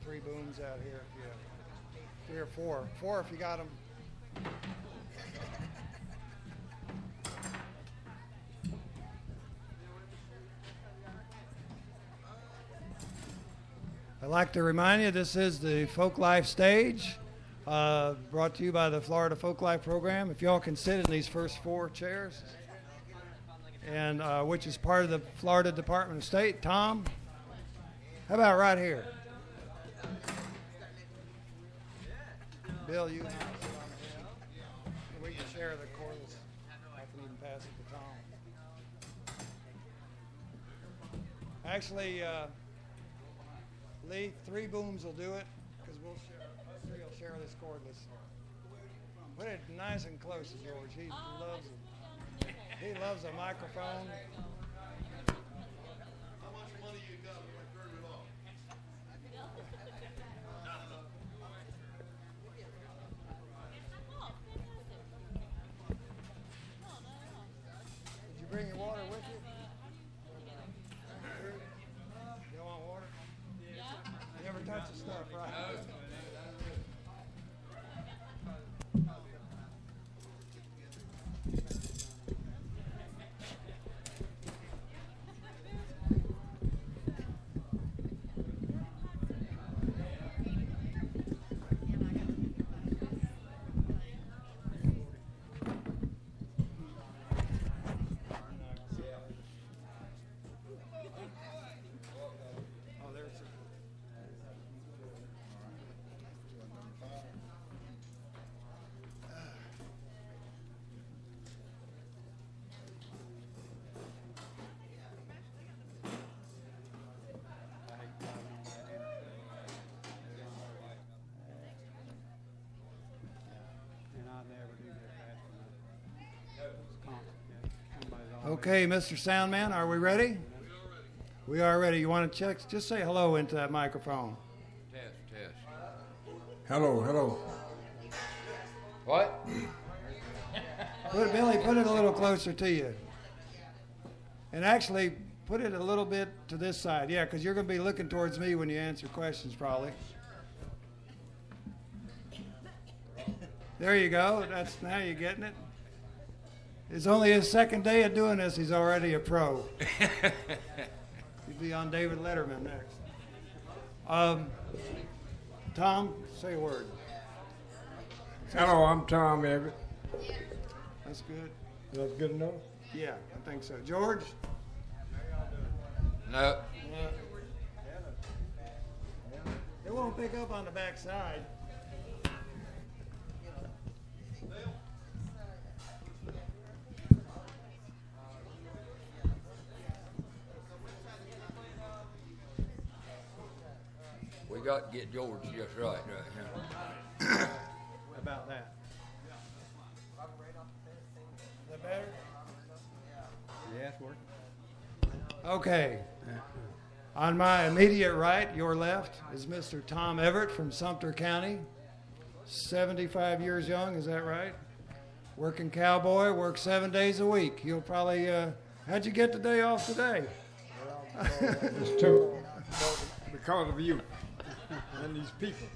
three booms out here. Yeah. Three or four. Four if you got them. I'd like to remind you this is the Folk Life stage, brought to you by the Florida Folk Life Program. If y'all can sit in these first four chairs, and which is part of the Florida Department of State. Tom, how about right here? Bill, you and I sit on the end. We can share the cordless. I can even pass it to Tom. Actually, Lee, three booms will do it, because us three will share this cordless. Put it nice and close to George. He loves it. He loves a microphone. How much money you got when I turn it off? Did you bring your water with you? You want water? You never touch the stuff, right? Oh, there's Okay, Mr. Soundman, are we ready? We are ready. You want to check? Just say hello into that microphone. Test. Hello, hello. What? Billy, put it a little closer to you. And actually, put it a little bit to this side. Yeah, because you're going to be looking towards me when you answer questions, probably. There you go. Now you're getting it. It's only his second day of doing this. He's already a pro. He'll be on David Letterman next. Tom, say a word. Hello, I'm Tom Everett. That's good. That's good enough? Yeah, I think so. George? No. It won't pick up on the back side. We got to get George just right here. About that. Is that better? Yeah, it's working. Okay. On my immediate right, your left, is Mr. Tom Everett from Sumter County. 75 years young, is that right? Working cowboy, works 7 days a week. You'll probably, how'd you get the day off today? It's two. Because of you and these people.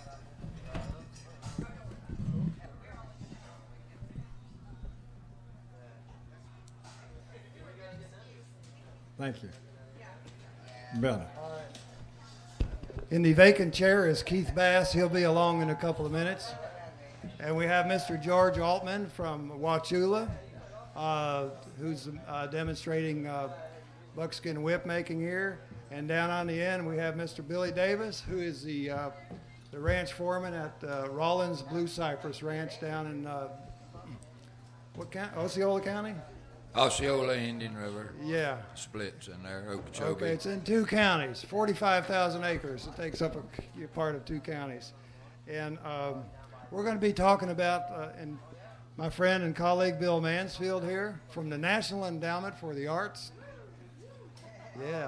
Thank you. Better. In the vacant chair is Keith Bass. He'll be along in a couple of minutes. And we have Mr. George Altman from Wauchula, who's demonstrating buckskin whip making here. And down on the end, we have Mr. Billy Davis, who is the ranch foreman at Rollins Blue Cypress Ranch down in what county? Osceola County? Osceola, Indian River. Yeah. Splits in there, Okeechobee. Okay, it's in 2 counties, 45,000 acres. It takes up a part of 2 counties. And we're going to be talking about, and my friend and colleague Bill Mansfield here from the National Endowment for the Arts. Yeah.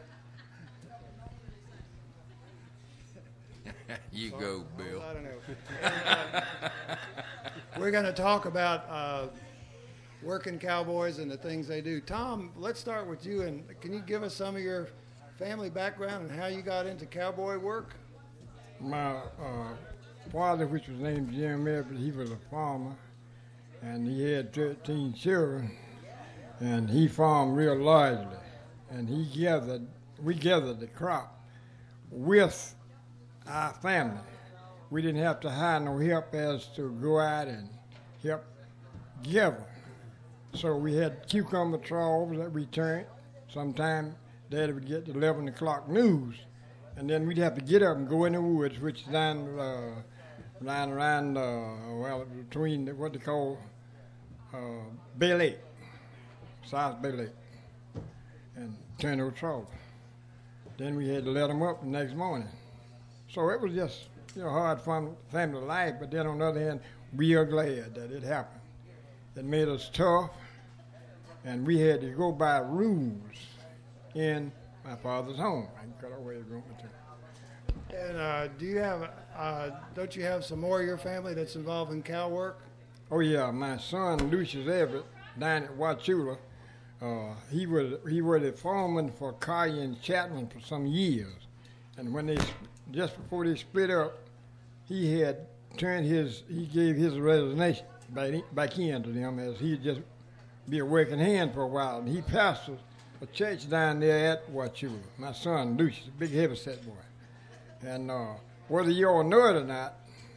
You go, Bill. I don't know. We're going to talk about working cowboys and the things they do. Tom, let's start with you. And can you give us some of your family background and how you got into cowboy work? My father, which was named Jim Everett, he was a farmer, and he had 13 children, and he farmed real largely, and we gathered the crop with our family. We didn't have to hire no help as to go out and help gather. So we had cucumber troughs that we turned. Sometime Daddy would get the 11 o'clock news, and then we'd have to get up and go in the woods, which is down around, between what they call Bay Lake, South Bay Lake, and turn those troughs. Then we had to let them up the next morning. So it was just, hard fun family life, but then on the other hand, we are glad that it happened. It made us tough, and we had to go by rules in my father's home. I can cut away the room too. And do you have, don't you have some more of your family that's involved in cow work? Oh yeah, my son Lucius Everett down at Wauchula. He was a foreman for Collier and Chapman for some years, and when just before they split up, he gave his resignation back in to them, as he'd just be a working hand for a while, and he pastored a church down there at Wauchula. My son Lucius, a big heavyset boy, and whether you all know it or not,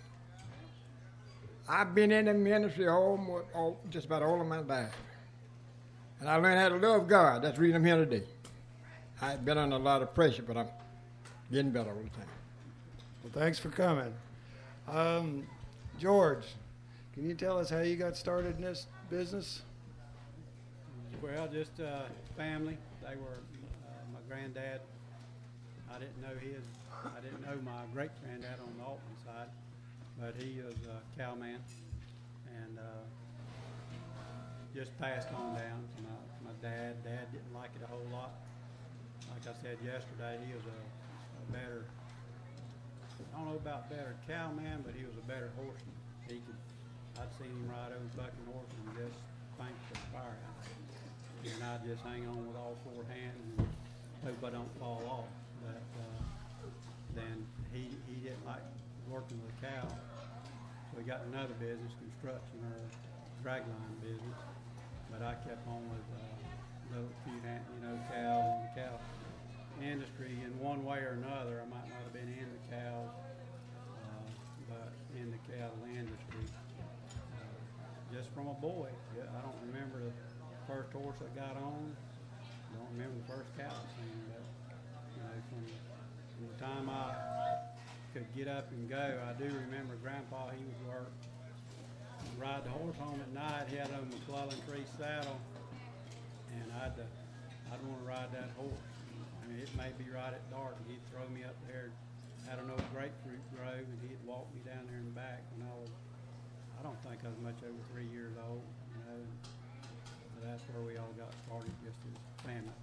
I've been in the ministry just about all of my life. And I learned how to love God. That's the reason I'm here today. I've been under a lot of pressure, but I'm getting better all the time. Well, thanks for coming. George, can you tell us how you got started in this business? Well, just family. They were my granddad. I didn't know my great granddad on the Altman side, but he was a cowman, and just passed on down to my dad. Dad didn't like it a whole lot. Like I said yesterday, he was a better, I don't know about better cowman, but he was a better horseman. I'd seen him ride over bucking horse and just think the fire out. And I'd just hang on with all four hands and hope I don't fall off. But then he didn't like working with a cow. So he got another business, construction or dragline business. But I kept on with little few, cows and the cow industry in one way or another. I might not have been in the cows, but in the cattle industry. Just from a boy. I don't remember the first horse I got on. I don't remember the first cow I seen. But from the time I could get up and go, I do remember Grandpa. He would work, ride the horse home at night. He had a McClellan tree saddle, and I'd want to ride that horse. I mean, it may be right at dark, and he'd throw me up there at an old grapefruit grove, and he'd walk me down there in the back when I don't think I was much over 3 years old, but that's where we all got started, just as family.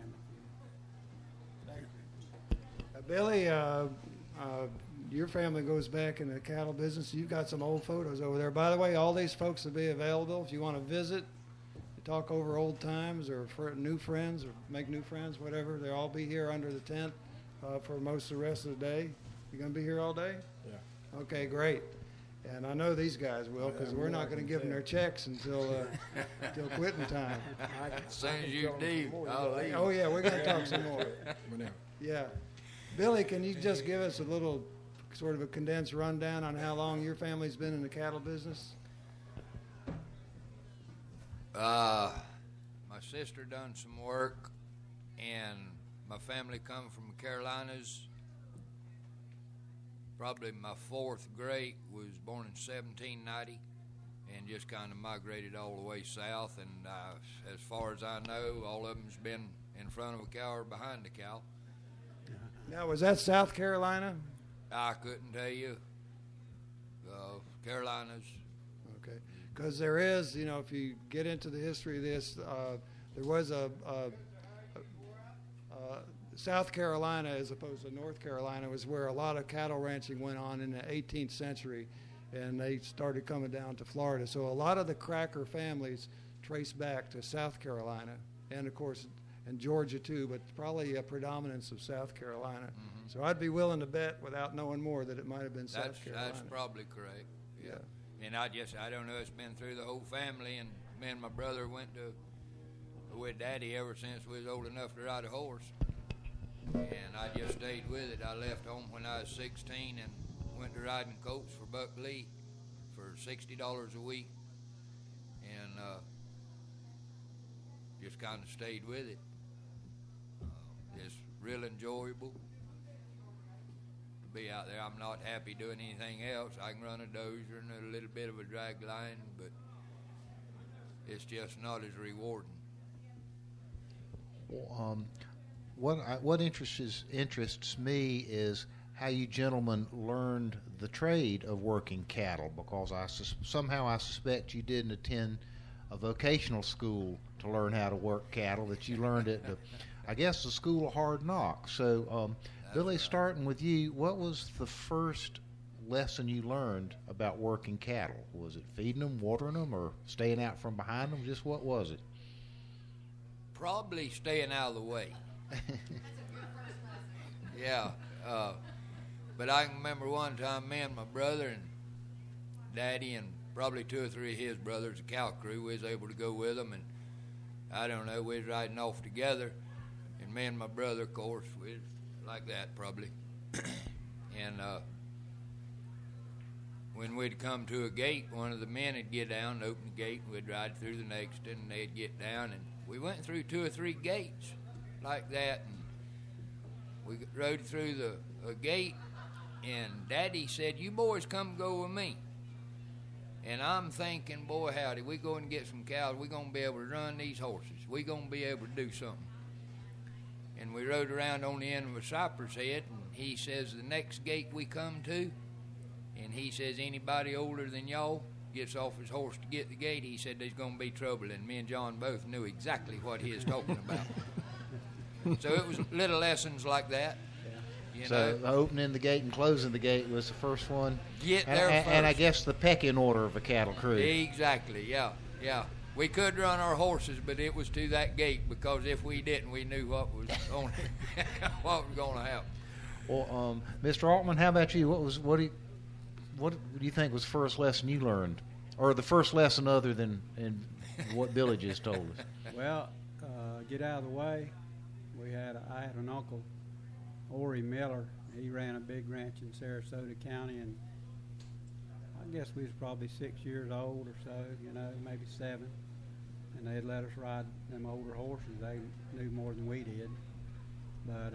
Thank you. Billy, your family goes back in the cattle business. You've got some old photos over there. By the way, all these folks will be available if you want to visit, talk over old times or for new friends or make new friends, whatever. They'll all be here under the tent for most of the rest of the day. You going to be here all day? Yeah. Okay, great. And I know these guys will, because we're not going to give them their checks until quitting time. As soon as you do, I'll leave. Oh, yeah, we're going to talk some more. Yeah. Billy, can you just give us a little sort of a condensed rundown on how long your family's been in the cattle business? My sister done some work, and my family come from the Carolinas. Probably my fourth great was born in 1790 and just kind of migrated all the way south. And as far as I know, all of them's been in front of a cow or behind a cow. Now, was that South Carolina? I couldn't tell you. Carolinas. Okay. Because there is, if you get into the history of this, there was a South Carolina, as opposed to North Carolina, was where a lot of cattle ranching went on in the 18th century, and they started coming down to Florida. So a lot of the Cracker families trace back to South Carolina, and of course, and Georgia too, but probably a predominance of South Carolina. So I'd be willing to bet, without knowing more, that it might have been South Carolina. That's probably correct. Yeah. And I don't know, it's been through the whole family, and me and my brother went with Daddy ever since we was old enough to ride a horse. And I just stayed with it. I left home when I was 16 and went to riding colts for Buck Lee for $60 a week, and just kind of stayed with it. It's real enjoyable to be out there. I'm not happy doing anything else. I can run a dozer and a little bit of a drag line, but it's just not as rewarding. Well, what interests me is how you gentlemen learned the trade of working cattle, because somehow I suspect you didn't attend a vocational school to learn how to work cattle, that you learned it, I guess, the school of hard knocks. So, Billy, starting with you, what was the first lesson you learned about working cattle? Was it feeding them, watering them, or staying out from behind them? Just what was it? Probably staying out of the way. Yeah. But I can remember one time me and my brother and Daddy and probably 2 or 3 of his brothers, the cow crew, we was able to go with them, and I don't know, we was riding off together, and me and my brother, of course, we was like that probably. And when we'd come to a gate, one of the men would get down and open the gate, and we'd ride through the next, and they'd get down, and we went through 2 or 3 gates like that, and we rode through the gate, and Daddy said, "You boys come go with me." And I'm thinking, boy, howdy, we go and get some cows. We're going to be able to run these horses. We're going to be able to do something. And we rode around on the end of a cypress head, and he says, the next gate we come to, and he says, anybody older than y'all gets off his horse to get the gate, he said, there's going to be trouble. And me and John both knew exactly what he was talking about. So it was little lessons like that. You So know, opening the gate and closing the gate was the first one. Get there And I first. guess the pecking order of a cattle crew. Exactly, yeah. We could run our horses, but it was to that gate, because if we didn't, we knew what was going to happen. Well, Mr. Altman, how about you? What do you think was the first lesson you learned, or the first lesson other than in what Billy just told us? Well, get out of the way. I had an uncle, Ori Miller. He ran a big ranch in Sarasota County, and I guess we was probably 6 years old or so, maybe 7. And they'd let us ride them older horses. They knew more than we did. But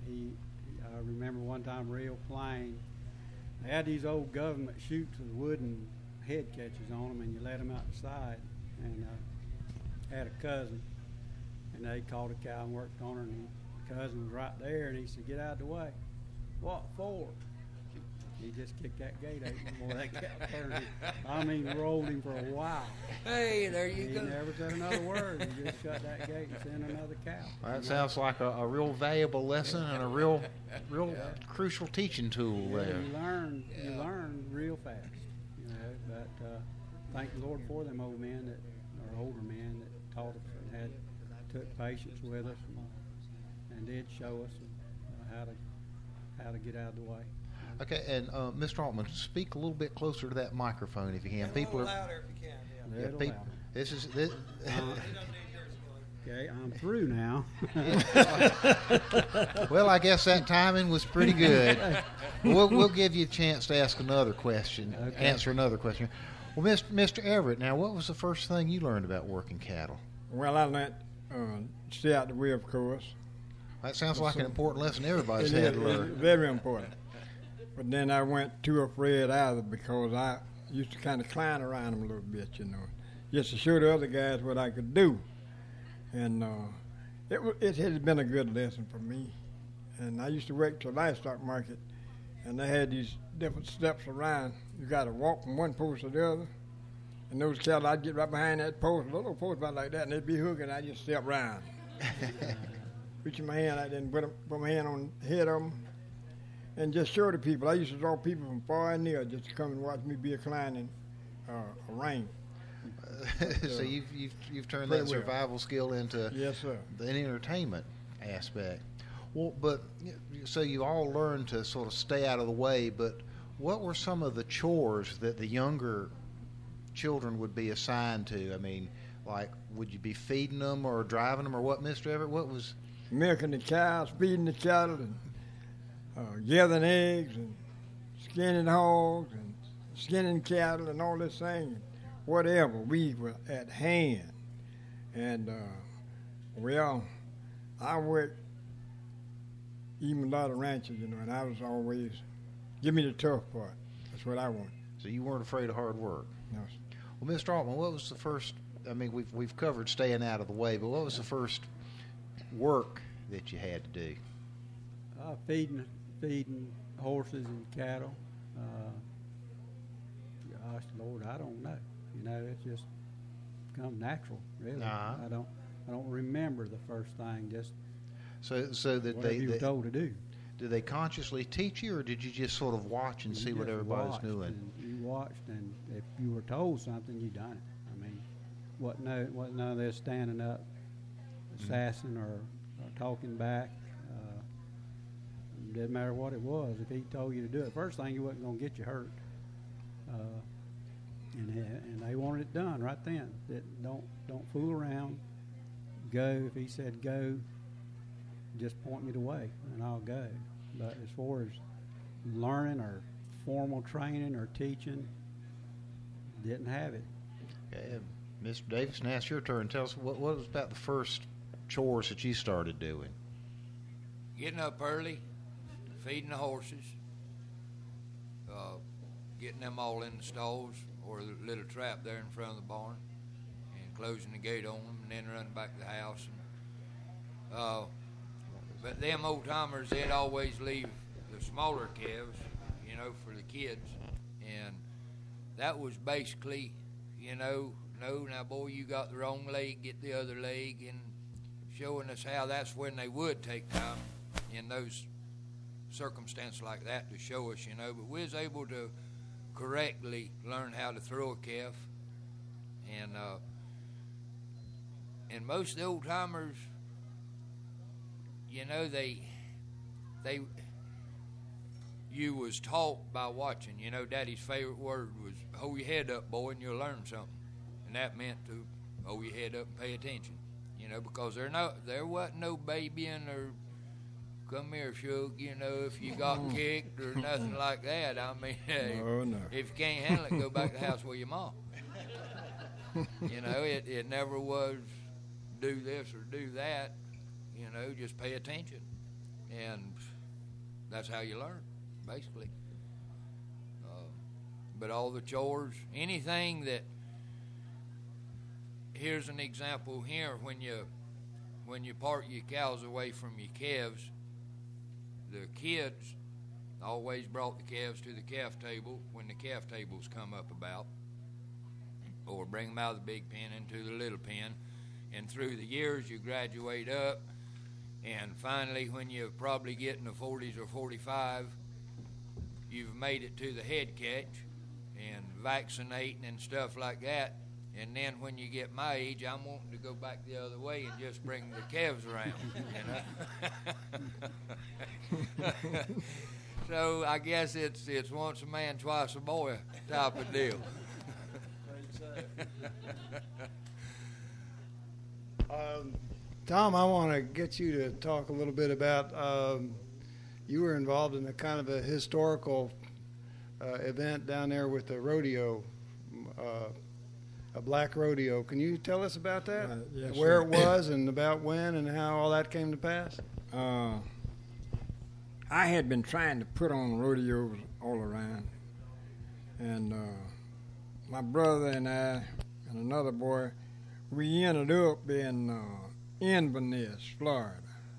I remember one time real plain, they had these old government chutes with wooden head catches on them, and you let them out the side. And had a cousin, and they caught a cow and worked on her, and the cousin was right there, and he said, "Get out of the way." "What for?" He just kicked that gate open before that cow turned. Rolled him for a while. Hey, there you He go. never said another word. He just shut that gate and sent another cow. That sounds like a real valuable lesson and a real crucial teaching tool Yeah, there. you learn real fast, But thank the Lord for them old men or older men that taught us and took patience with us and did show us how to get out of the way. Okay, and Mr. Altman, speak a little bit closer to that microphone if you can. People are. louder if you can. A little louder. This is. Okay, I'm through now. Well, I guess that timing was pretty good. We'll give you a chance to ask another question, Okay. answer another question. Well, Mr. Everett, now what was the first thing you learned about working cattle? Well, I learned stay out the way, of course. That sounds like an important lesson everybody's It had is to learn. very important. But then I went too afraid either, because I used to kind of clown around them a little bit, just to show the other guys what I could do. And it has been a good lesson for me. And I used to work to the livestock market, and they had these different steps around. You got to walk from one post to the other. And those cattle, I'd get right behind that post, a little post about like that, and they'd be hooking. I just step around, reaching my hand out, and put my hand on the head of them, and just show the people. I used to draw people from far and near just to come and watch me be a climbing a ring. So you've turned Pretty that well. survival skill into Yes, sir. the entertainment aspect. Well, but so you all learned to sort of stay out of the way. But what were some of the chores that the younger children would be assigned to? I mean, like, would you be feeding them or driving them or what, Mr. Everett? What was? Milking the cows, feeding the cattle, and gathering eggs, and skinning hogs, and skinning cattle, and all this thing. Whatever, we were at hand. And, well, I worked even a lot of ranches, you know, and I was always, give me the tough part. That's what I want. So you weren't afraid of hard work. No. Well, Mr. Altman, what was the first? I mean, we've covered staying out of the way, but what was the first work that you had to do? Feeding horses and cattle. Gosh, Lord, I don't know. You know, it's just come natural, really. Uh-huh. I don't remember the first thing. Just So that whatever you were told to do. did they consciously teach you, or did you just sort of watch and see You what just everybody's watched, doing? and you watched, and if you were told something, you done it. I mean, wasn't none of this standing up, sassing or talking back. Didn't matter what it was. If he told you to do it, first thing, you wasn't going to get you hurt. And they wanted it done right then. Don't fool around. Go. If he said go, just point me the way, and I'll go. But as far as learning or formal training or teaching, didn't have it. Okay, Mr. Davis, now it's your turn. Tell us what was about the first chores that you started doing. Getting up early, feeding the horses, getting them all in the stalls or the little trap there in front of the barn, and closing the gate on them, and then running back to the house. But them old timers, they'd always leave the smaller calves, you know, for the kids, and that was basically, you know, no, now boy, you got the wrong leg, get the other leg, and showing us how that's when they would take time in those circumstances like that to show us, you know. But we was able to correctly learn how to throw a calf, and most of the old timers, you know, you was taught by watching. You know, Daddy's favorite word was "hold your head up, boy, and you'll learn something," and that meant to hold your head up and pay attention. You know, because there wasn't no babying or come here, Shug, you know, if you got kicked or nothing like that. I mean, No. if you can't handle it, go back to the house with your mom. You know, it never was do this or do that. You know, just pay attention. And that's how you learn, basically. But all the chores, anything that, here's an example here, when you part your cows away from your calves, the kids always brought the calves to the calf table when the calf tables come up about, or bring them out of the big pen into the little pen. And through the years, you graduate up, and finally, when you're probably getting the 40s or 45, you've made it to the head catch and vaccinating and stuff like that. And then when you get my age, I'm wanting to go back the other way and just bring the calves around, you know. So I guess it's once a man, twice a boy type of deal. Tom, I want to get you to talk a little bit about, you were involved in a kind of a historical event down there with the rodeo, a black rodeo. Can you tell us about that? Yes, Where sir. it was and about when and how all that came to pass? I had been trying to put on rodeos all around, and my brother and I and another boy, we ended up in Inverness, Florida.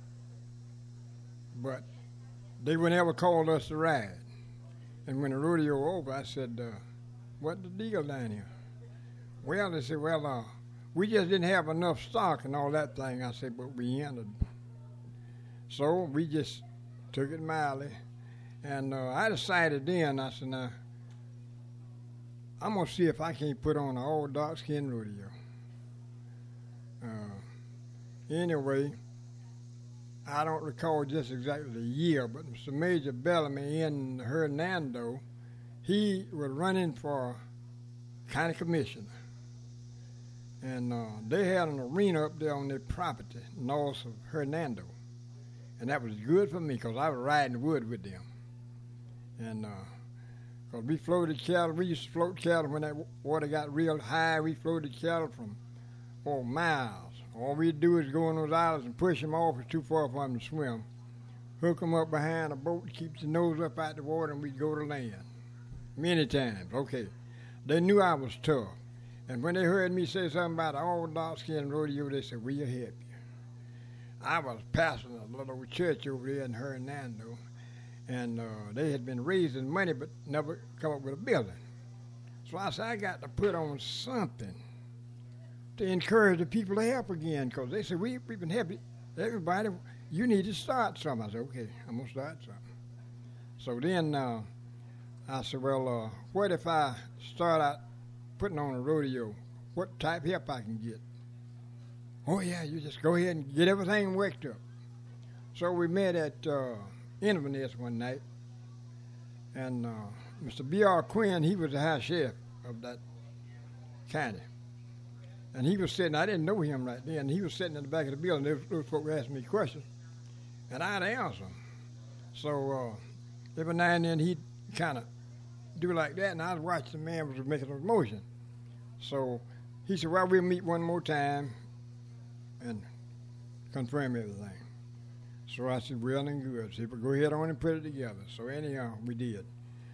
But they would never call us to ride. And when the rodeo over, I said, "What's the deal down here?" Well, they said, "Well, we just didn't have enough stock and all that thing." I said, "But we entered." So we just took it mildly. And I decided then, I said, "Now, I'm going to see if I can't put on an all dark skin rodeo. Anyway, I don't recall just exactly the year, but Mr. Major Bellamy in Hernando, he was running for county commissioner. And they had an arena up there on their property north of Hernando. And that was good for me because I was riding the wood with them. And because we floated cattle, we used to float cattle when that water got real high. We floated cattle from miles. All we'd do is go on those islands and push them off. It's too far for them to swim. Hook them up behind a boat, keep the nose up out the water, and we'd go to land. Many times, okay. They knew I was tough. And when they heard me say something about all dark skin rodeo, they said, we'll help you. I was pastoring a little church over there in Hernando, and they had been raising money but never come up with a building. So I said, I got to put on something to encourage the people to help again, because they said, we've been helping everybody. You need to start something. I said, okay, I'm going to start something. So then I said, well, what if I start out putting on a rodeo? What type of help I can get? Oh, yeah, you just go ahead and get everything worked up. So we met at Inverness one night, and Mr. B.R. Quinn, he was the high sheriff of that county. And he was sitting, I didn't know him right then, he was sitting in the back of the building. Those folks were asking me questions, and I'd answer them. So every now and then he'd kind of do like that, and I'd watch the man was making a motion. So he said, well, we'll meet one more time and confirm everything. So I said, well and good. I said, but go ahead on and put it together. So anyhow, we did.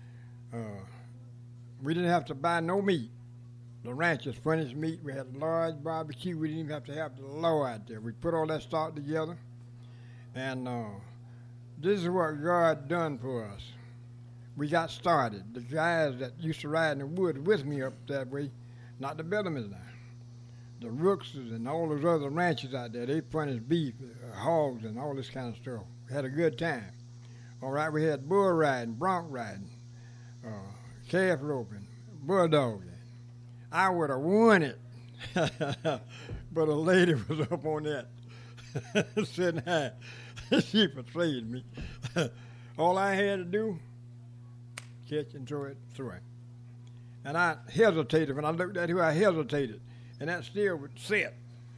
We didn't have to buy no meat. The ranchers furnished meat. We had a large barbecue. We didn't even have to have the law out there. We put all that stock together. And this is what God done for us. We got started. The guys that used to ride in the woods with me up that way, not the Bellamys now. The Rookses and all those other ranches out there, they furnished beef, hogs, and all this kind of stuff. We had a good time. All right, we had bull riding, bronc riding, calf roping, bulldogging. I would have won it, but a lady was up on that, sitting high. She persuaded me. All I had to do, catch and throw it. And I hesitated. When I looked at who, I hesitated. And that still would sit.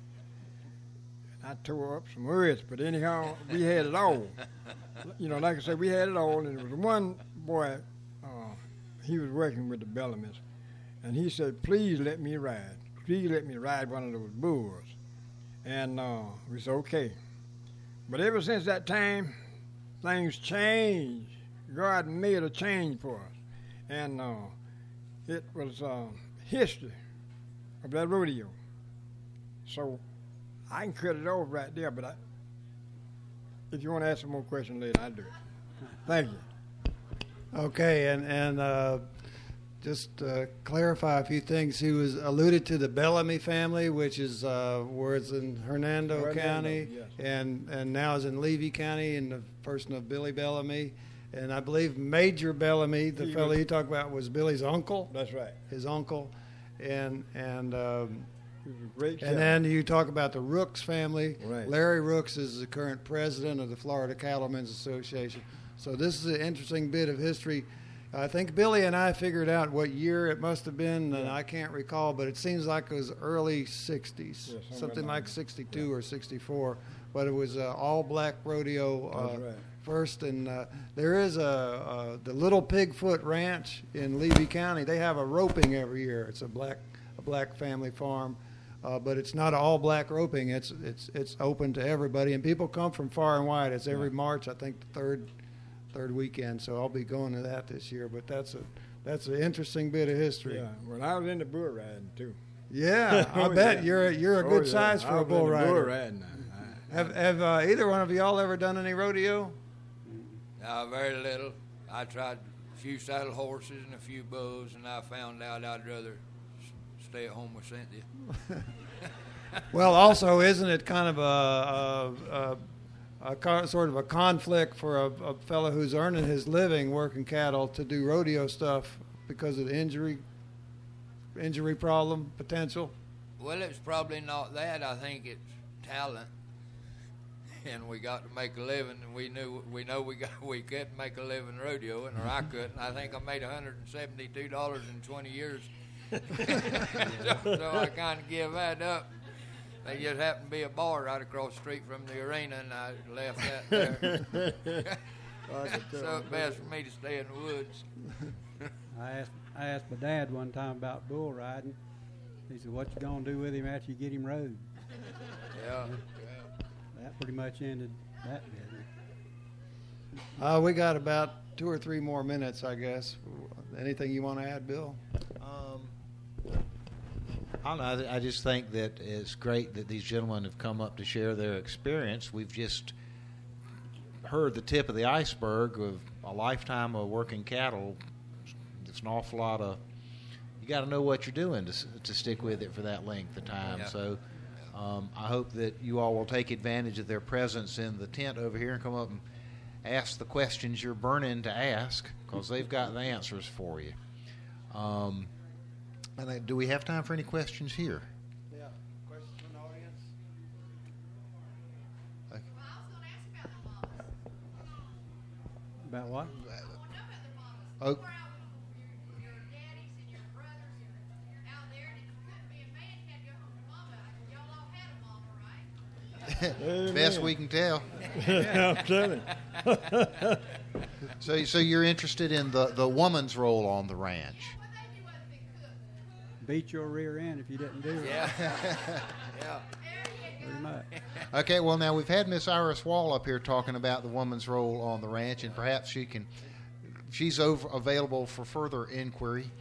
I tore up some words, but anyhow, we had it all. You know, like I said, we had it all. And there was one boy, he was working with the Bellamys. And he said, please let me ride. Please let me ride one of those bulls. And we said, okay. But ever since that time, things changed. God made a change for us. And it was history of that rodeo. So I can cut it off right there, but if you want to ask some more questions later, I'll do it. Thank you. Okay, and just clarify a few things. He was alluded to the Bellamy family, which is where it's in Hernando County, yes. and now is in Levy County in the person of Billy Bellamy. And I believe Major Bellamy, the fellow you talked about, was Billy's uncle. That's right. His uncle. And He was a great and then you talk about the Rooks family. Right. Larry Rooks is the current president of the Florida Cattlemen's Association. So this is an interesting bit of history. I think Billy and I figured out what year it must have been, and I can't recall, but it seems like it was early 60s, something like 62 or 64. But it was an all-black rodeo That's right. first, and there is the Little Pigfoot Ranch in Levy County. They have a roping every year. It's a black family farm, but it's not all black roping. It's open to everybody, and people come from far and wide. It's every March, I think, the third weekend. So I'll be going to that this year. But that's an interesting bit of history. Yeah. Well, I was into bull riding too. Yeah, I bet you're a good size for a bull rider. Bull riding. Have either one of y'all ever done any rodeo? Very little. I tried a few saddle horses and a few bulls, and I found out I'd rather stay at home with Cynthia. Well, also, isn't it kind of sort of a conflict for a fellow who's earning his living working cattle to do rodeo stuff because of the injury injury problem potential? Well, it's probably not that. I think it's talent. And we got to make a living, and we know we couldn't make a living rodeoing, or I couldn't. I think I made $172 in 20 years, so I kind of give that up. There just happened to be a bar right across the street from the arena, and I left that there. So it's best for me to stay in the woods. I asked my dad one time about bull riding. He said, "What you gonna do with him after you get him rode?" Yeah. That pretty much ended that business. We got about 2 or 3 more minutes, I guess. Anything you want to add, Bill? I don't know. I just think that it's great that these gentlemen have come up to share their experience. We've just heard the tip of the iceberg of a lifetime of working cattle. It's an awful lot of. You got to know what you're doing to stick with it for that length of time. Yeah. So. I hope that you all will take advantage of their presence in the tent over here and come up and ask the questions you're burning to ask, because they've got the answers for you. Do we have time for any questions here? Yeah. Questions from the audience? Okay. Well, I was going to ask about the mamas. About what? I want to know about the mamas. Oh. Where out with your daddies and your brothers and out there, and it couldn't be a man can't go home to mama. Y'all all had a mama, right? Best we can tell. I'm telling you. So you're interested in the woman's role on the ranch? What they do other than cook? Beat your rear end if you didn't do it. Yeah. Yeah. There you Pretty much. Okay, well, now we've had Miss Iris Wall up here talking about the woman's role on the ranch, and perhaps she's available for further inquiry.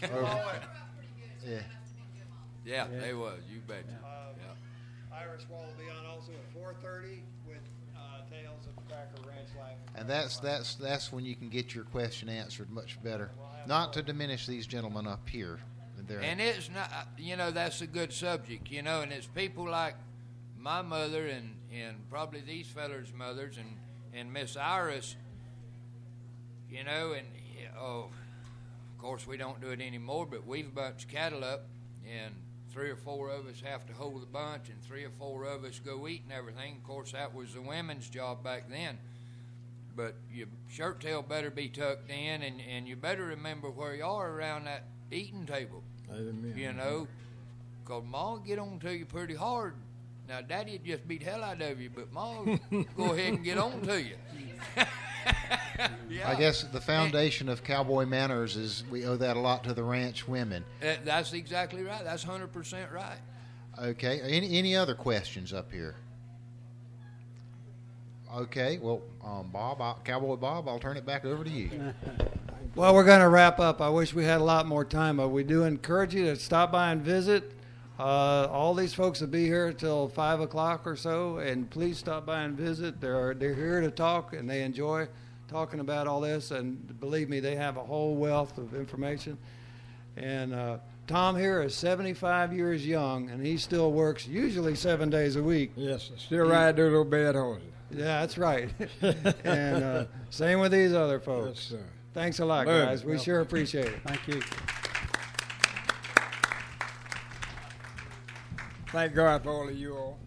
Yeah. Yeah, they was. You betcha. Iris Wall will be on also at 4:30 with Tales of Cracker Ranch Life. And that's when you can get your question answered much better. Not to diminish these gentlemen up here. And it's not, that's a good subject, and it's people like my mother and probably these fellers' mothers and Miss Iris, of course we don't do it anymore, but we've bunched cattle up, and 3 or 4 of us have to hold the bunch, and 3 or 4 of us go eat and everything. Of course, that was the women's job back then. But your shirt tail better be tucked in, and you better remember where you are around that eating table. Amen. Because Ma will get on to you pretty hard. Now, Daddy'd just beat hell out of you, but Ma will go ahead and get on to you. Yeah. I guess the foundation of cowboy manners is we owe that a lot to the ranch women. That's exactly right. That's 100% right. Okay. Any other questions up here? Okay. Well, Cowboy Bob, I'll turn it back over to you. Well, we're going to wrap up. I wish we had a lot more time, but we do encourage you to stop by and visit. All these folks will be here till 5 o'clock or so, and please stop by and visit. They're here to talk, and they enjoy talking about all this. And believe me, they have a whole wealth of information. And Tom here is 75 years young, and he still works usually 7 days a week. Yes, still ride those little bad horses. Yeah, that's right. And same with these other folks. Yes, sir. Thanks a lot, Love guys. it. We sure appreciate it. Thank you. Thank God for all of you all.